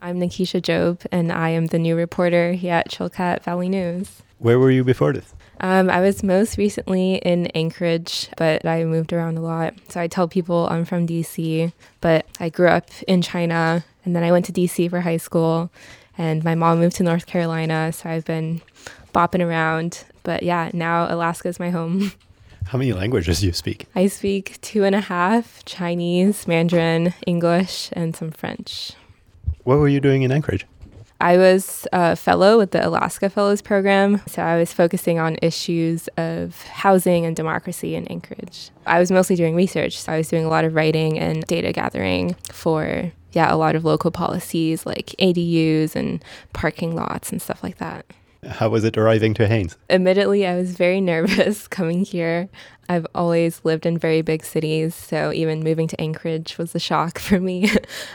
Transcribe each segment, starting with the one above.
I'm Nikisha Job, and I am the new reporter here at Chilkat Valley News. Where were you before this? I was most recently in Anchorage, but I moved around a lot. So I tell people I'm from DC, but I grew up in China, and then I went to DC for high school, and my mom moved to North Carolina, so I've been bopping around. But yeah, now Alaska is my home. How many languages do you speak? I speak 2.5, Chinese, Mandarin, English, and some French. What were you doing in Anchorage? I was a fellow with the Alaska Fellows Program, so I was focusing on issues of housing and democracy in Anchorage. I was mostly doing research, so I was doing a lot of writing and data gathering for, a lot of local policies like ADUs and parking lots and stuff like that. How was it arriving to Haines? Admittedly, I was very nervous coming here. I've always lived in very big cities, so even moving to Anchorage was a shock for me.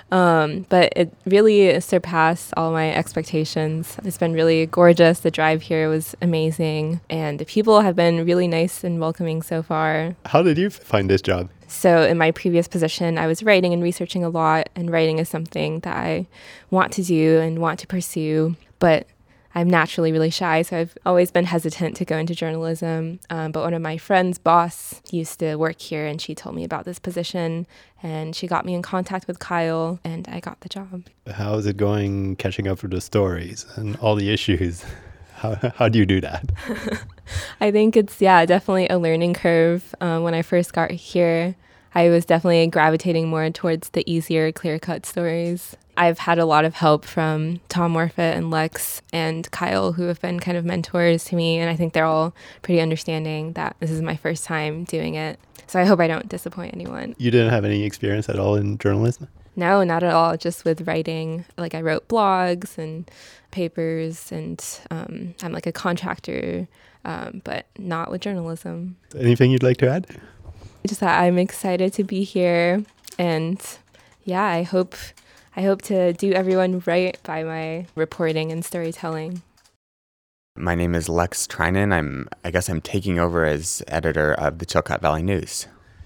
But it really surpassed all my expectations. It's been really gorgeous. The drive here was amazing, and the people have been really nice and welcoming so far. How did you find this job? So in my previous position, I was writing and researching a lot, and writing is something that I want to do and want to pursue, but I'm naturally really shy, so I've always been hesitant to go into journalism. But one of my friend's boss used to work here, and she told me about this position, and she got me in contact with Kyle, and I got the job. How is it going catching up with the stories and all the issues? How do you do that? I think it's, definitely a learning curve. When I first got here, I was definitely gravitating more towards the easier, clear-cut stories. I've had a lot of help from Tom Morfitt and Lex and Kyle, who have been kind of mentors to me, and I think they're all pretty understanding that this is my first time doing it. So I hope I don't disappoint anyone. You didn't have any experience at all in journalism? No, not at all, just with writing. Like I wrote blogs and papers, and I'm like a contractor, but not with journalism. Anything you'd like to add? Just that I'm excited to be here, and I hope to do everyone right by my reporting and storytelling. My name is Lex Trinan. I guess I'm taking over as editor of the Chilkat Valley News.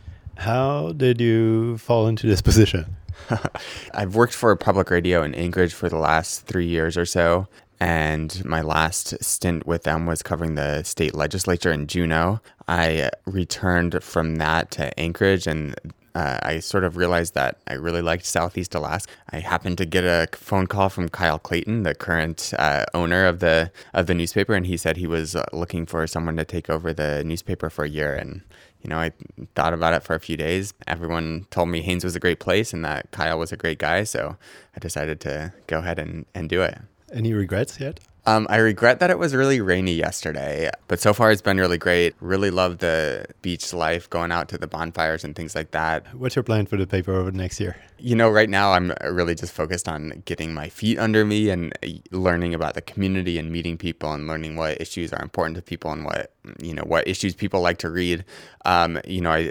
How did you fall into this position? I've worked for public radio in Anchorage for the last 3 years or so, and my last stint with them was covering the state legislature in Juneau. I returned from that to Anchorage, and I sort of realized that I really liked Southeast Alaska. I happened to get a phone call from Kyle Clayton, the current owner of the newspaper, and he said he was looking for someone to take over the newspaper for a year. And I thought about it for a few days. Everyone told me Haines was a great place and that Kyle was a great guy, so I decided to go ahead and do it. Any regrets yet? I regret that it was really rainy yesterday, but so far it's been really great. Really love the beach life, going out to the bonfires and things like that. What's your plan for the paper over the next year? Right now I'm really just focused on getting my feet under me and learning about the community and meeting people and learning what issues are important to people and what issues people like to read. I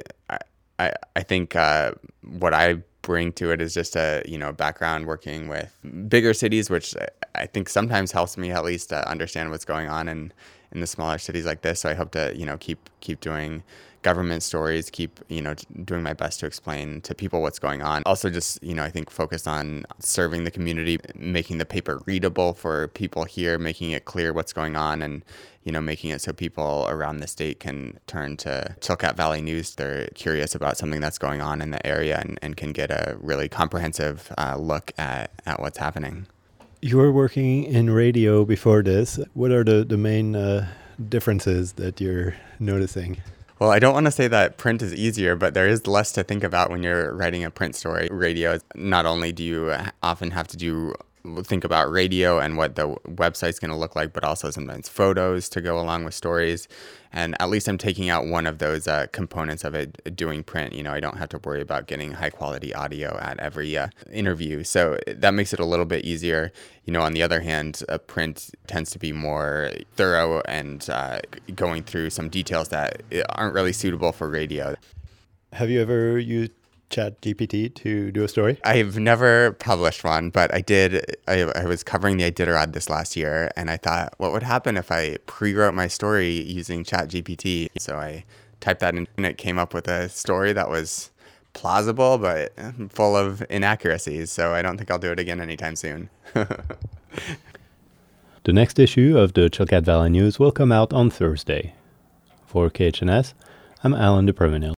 think what I bring to it is just a background working with bigger cities, which I think sometimes helps me at least understand what's going on in the smaller cities like this. So I hope to keep doing government stories, keep doing my best to explain to people what's going on. Also just I think focus on serving the community, making the paper readable for people here, making it clear what's going on, and making it so people around the state can turn to Chilkat Valley News. They're curious about something that's going on in the area and can get a really comprehensive look at what's happening. You were working in radio before this. What are the main differences that you're noticing? Well, I don't want to say that print is easier, but there is less to think about when you're writing a print story. Radio, not only do you often have to think about radio and what the website's going to look like, but also sometimes photos to go along with stories. And at least I'm taking out one of those components of it doing print. I don't have to worry about getting high quality audio at every interview. So that makes it a little bit easier. On the other hand, print tends to be more thorough and going through some details that aren't really suitable for radio. Have you ever used ChatGPT to do a story? I've never published one, but I did. I was covering the Iditarod this last year, and I thought, what would happen if I pre-wrote my story using ChatGPT? So I typed that in, and it came up with a story that was plausible, but full of inaccuracies. So I don't think I'll do it again anytime soon. The next issue of the Chilkat Valley News will come out on Thursday. For KHNS, I'm Alan DePrevenil.